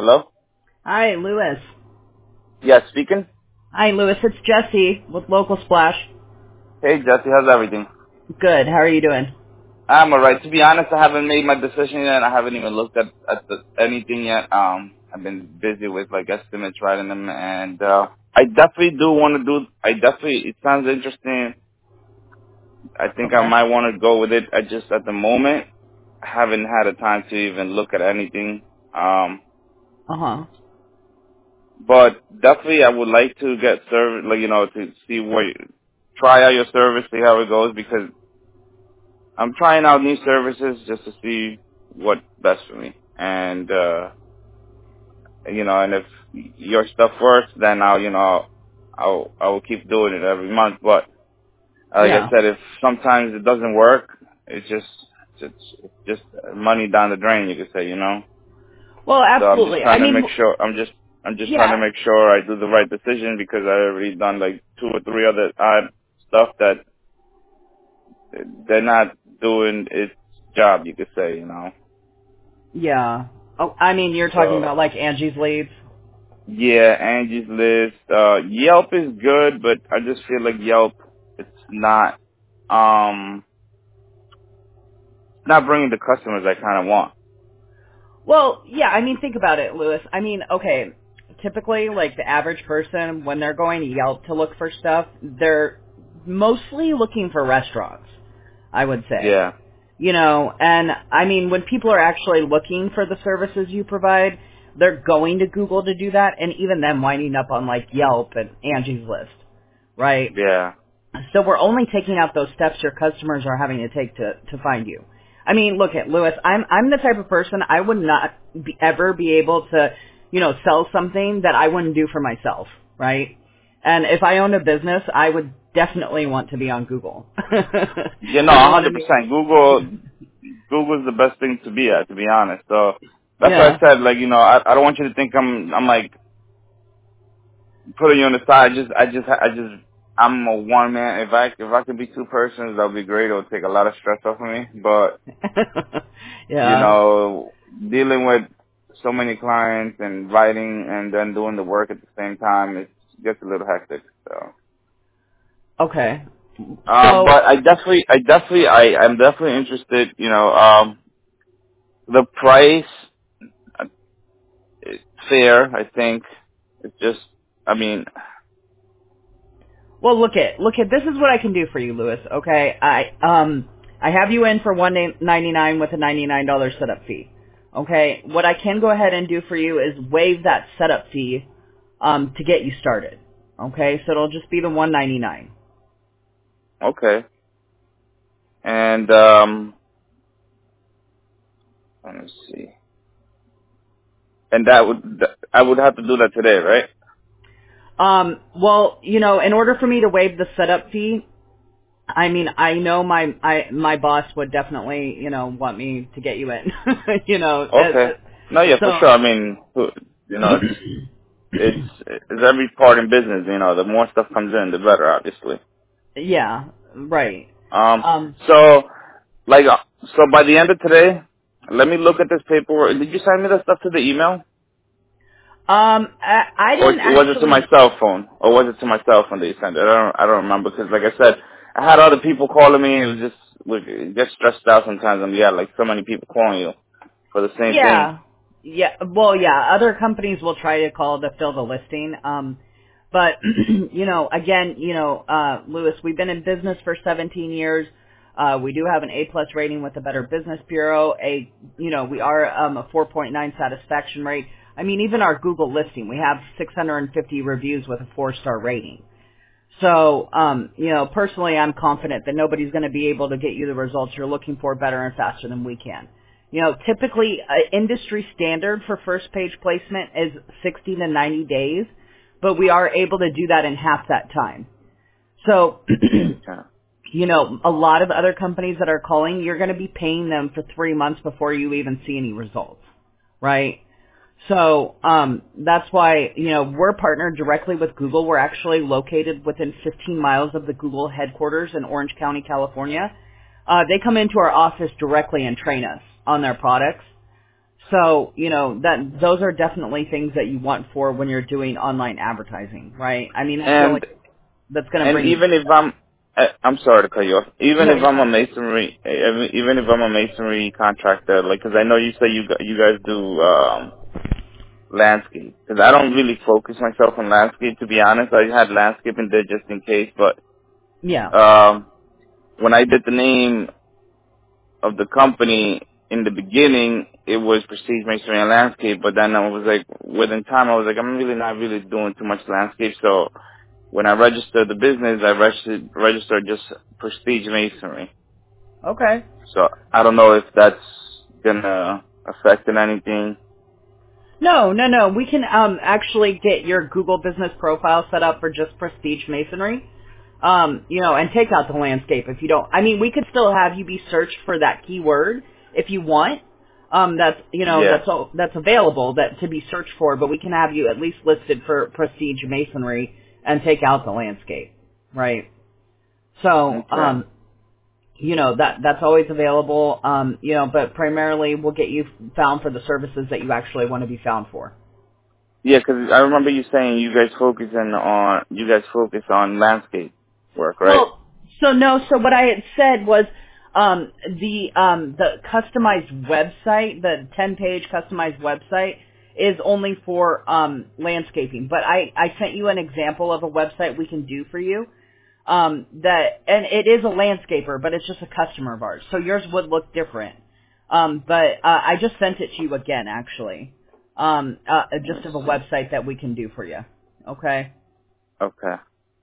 Hello? Hi, Lewis. Yeah, speaking. Hi, Lewis. It's Jesse with Local Splash. Hey, Jesse, how's everything? Good. How are you doing? I'm alright. To be honest, I haven't made my decision yet. I haven't even looked at anything yet. I've been busy with like estimates, writing them, and I definitely do want to do. It sounds interesting. I think I Okay. might want to go with it. I just at the moment I haven't had a time to even look at anything. Uh-huh. But definitely I would like to get service, like to see try out your service, see how it goes, because I'm trying out new services just to see what's best for me. And, and if your stuff works, then I will keep doing it every month. But like I Yeah. said, if sometimes it doesn't work, it's just money down the drain, you could say. Well, So I'm just absolutely. I trying to mean, make sure, I'm just trying to yeah. make sure I do the right decision because I already done like 2 or 3 other odd stuff that they're not doing its job, you could say. Yeah. Oh, I mean, you're talking So about like Angie's Leads? yeah, Angie's List. Yelp is good, but I just feel like Yelp, it's not bringing the customers I kind of want. Well, yeah, I mean, think about it, Lewis. I mean, okay, typically, like, the average person, when they're going to Yelp to look for stuff, they're mostly looking for restaurants, I would say. Yeah, And I mean, when people are actually looking for the services you provide, they're going to Google to do that, and even them winding up on like Yelp and Angie's List, right? yeah, So we're only taking out those steps your customers are having to take to find you. I mean, look at Lewis. I'm the type of person I would not ever be able to, sell something that I wouldn't do for myself, right? And if I owned a business, I would definitely want to be on Google. You know what I 100%. Google's the best thing to be at, to be honest. So that's why I Yeah. said, like, I don't want you to think I'm like putting you on the side. I'm a one man. If I could be two persons, that would be great. It would take a lot of stress off of me. But Yeah. dealing with so many clients and writing and then doing the work at the same time, it gets a little hectic. So, Okay. So, but I'm definitely interested. The price, uh, it's fair. I think it's just. I mean, well, look at. This is what I can do for you, Lewis. Okay, I have you in for $199 with a $99 setup fee. Okay, what I can go ahead and do for you is waive that setup fee, to get you started. Okay, so it'll just be the $199. okay. And let me see. And I would have to do that today, right? Well, in order for me to waive the setup fee, I mean, I know my boss would definitely, want me to get you in. Okay. No, yeah, for So sure. I mean, it's every part in business. The more stuff comes in, the better, obviously. yeah, right. Um, Um, so like, so by the end of today, let me look at this paperwork. Did you send me the stuff to the email, I or didn't was it to my actually. cell phone, or was it to my cell phone that you sent it? I don't remember because, like I said, I had other people calling me. It was just it gets stressed out sometimes, and like so many people calling you for the same thing. Yeah, yeah. Well, yeah. Other companies will try to call to fill the listing. But again, Lewis, we've been in business for 17 years. We do have an A+ rating with the Better Business Bureau. We are a 4.9 satisfaction rate. I mean, even our Google listing, we have 650 reviews with a 4-star rating. So, personally, I'm confident that nobody's going to be able to get you the results you're looking for better and faster than we can. Typically, industry standard for first page placement is 60 to 90 days, but we are able to do that in half that time. So, Okay. a lot of other companies that are calling, you're going to be paying them for 3 months before you even see any results, right? So that's why, we're partnered directly with Google. We're actually located within 15 miles of the Google headquarters in Orange County, California. They come into our office directly and train us on their products. So, that those are definitely things that you want for when you're doing online advertising, right? I mean, that's the only And that's going to and bring you. even if I'm sorry to cut you off. Even No, if you're I'm a fine. masonry, even if I'm a masonry contractor, like, because I know you say you guys do landscape. Because I don't really focus myself on landscape, to be honest. I had landscape in there just in case, but Yeah. when I did the name of the company in the beginning, it was Prestige Masonry and Landscape, but then I was like, within time, I was like, I'm really not really doing too much landscape, so when I registered the business, I registered just Prestige Masonry. Okay. So I don't know if that's gonna affect in anything. No. We can actually get your Google business profile set up for just Prestige Masonry. And take out the landscape if you don't. I mean, we could still have you be searched for that keyword if you want. Yeah. That's available that to be searched for, but we can have you at least listed for Prestige Masonry and take out the landscape, right? So, Okay. that's always available. But primarily we'll get you found for the services that you actually want to be found for. Yeah, because I remember you saying you guys focus on landscape work, right? Well, so what I had said was the customized website, the 10-page customized website is only for landscaping. But I sent you an example of a website we can do for you. And it is a landscaper, but it's just a customer of ours. So yours would look different. But I just sent it to you again, actually. Just Let's of a see. website that we can do for you. Okay. Okay.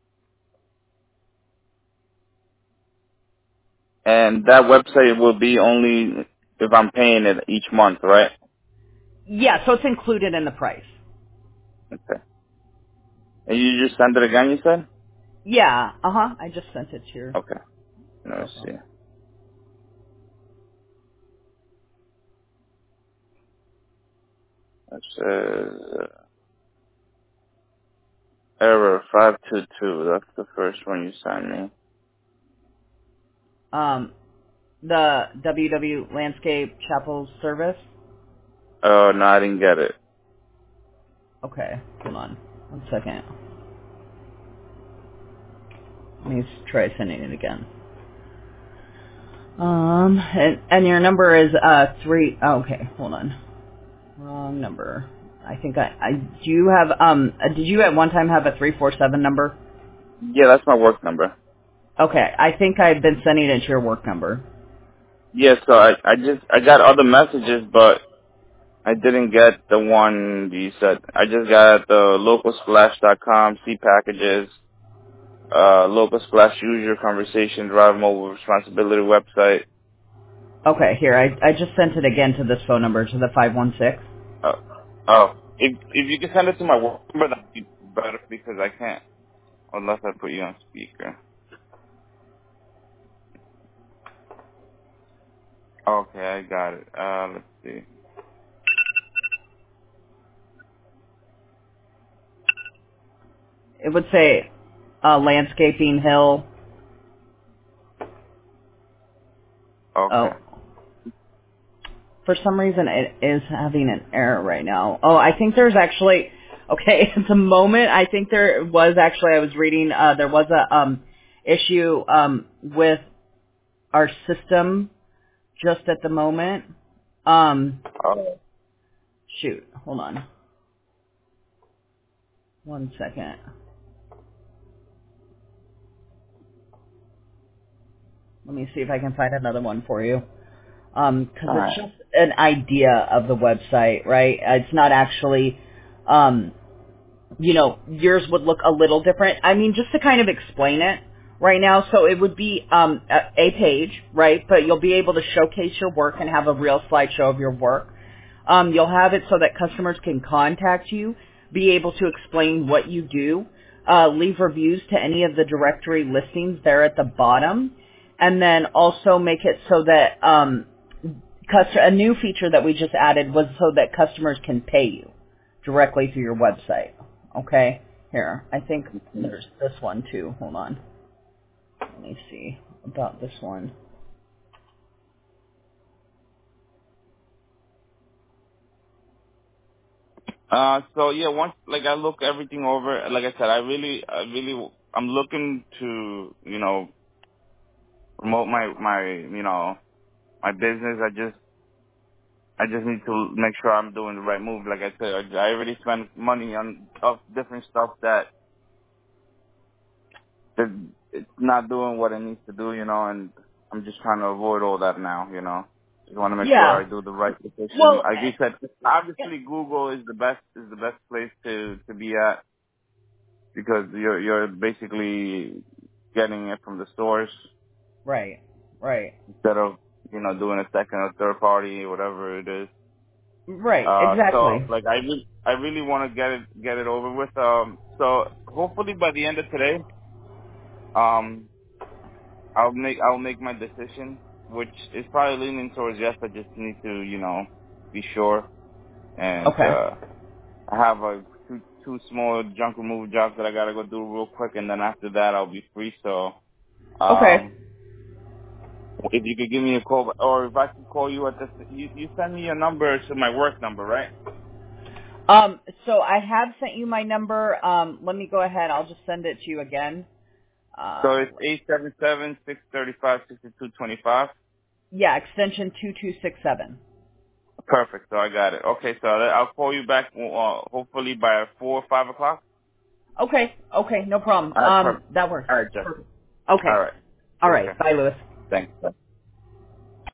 And that website will be only if I'm paying it each month, right? Yeah, so it's included in the price. Okay. And you just send it again, you said? Yeah, I just sent it to your Okay. Let's profile. see. It says error 522. That's the first one you sent me. The WW Landscape Chapel Service. Oh, no, I didn't get it. Okay, hold on 1 second. Let me try sending it again. And your number is 3. Oh, okay, hold on. Wrong number. I think I do you have did you at one time have a 347 number? Yeah, that's my work number. Okay, I think I've been sending it to your work number. Yeah, so I got other messages, but I didn't get the one you said. I just got the localsplash.com, see packages, local splash user conversation, drive mobile responsibility website. Okay, here I just sent it again to this phone number, to the 516. Uh, oh, if you can send it to my work number, that'd be better because I can't unless I put you on speaker. Okay, I got it. Let's see. It would say landscaping hill. Okay. Oh, for some reason it is having an error right now. Oh, I think there's actually, okay, at the moment, I think there was actually, I was reading, there was a issue with our system just at the moment. Oh, Shoot, hold on 1 second. Let me see if I can find another one for you. Because all it's right. just an idea of the website, right? It's not actually, yours would look a little different. I mean, just to kind of explain it right now, so it would be a page, right? But you'll be able to showcase your work and have a real slideshow of your work. You'll have it so that customers can contact you, be able to explain what you do, leave reviews to any of the directory listings there at the bottom, and then also make it so that a new feature that we just added was so that customers can pay you directly through your website. Okay? Here, I think there's this one too. Hold on. Let me see about this one. So yeah, once like I look everything over, like I said, I'm looking to, promote my business. I just need to make sure I'm doing the right move. Like I said, I already spent money on of different stuff that it's not doing what it needs to do, and I'm just trying to avoid all that now. Just want to make sure I Yeah. do the right decision. Well, Like you said, obviously Google is the best place to be at because you're basically getting it from the source right, right, instead of doing a second or third party, whatever it is. right, So exactly. like I really want to get it over with. So hopefully by the end of today, um, I'll make my decision, which is probably leaning towards yes. I just need to be sure, and Okay, I have two small junk removal jobs that I gotta go do real quick, and then after that I'll be free. So okay. um, if you could give me a call, or if I could call you at this, you send me your number to my work number, right? So I have sent you my number. Let me go ahead. I'll just send it to you again. So it's 877-635-6225. Yeah, extension 2267. Perfect. So I got it. Okay. So I'll call you back, hopefully by 4 or 5 o'clock. Okay, okay, no problem. All right. Perfect. That works. All right, Jeff. Perfect. All Okay. right. All Take right. care. Bye, Lewis. Thanks. Bye.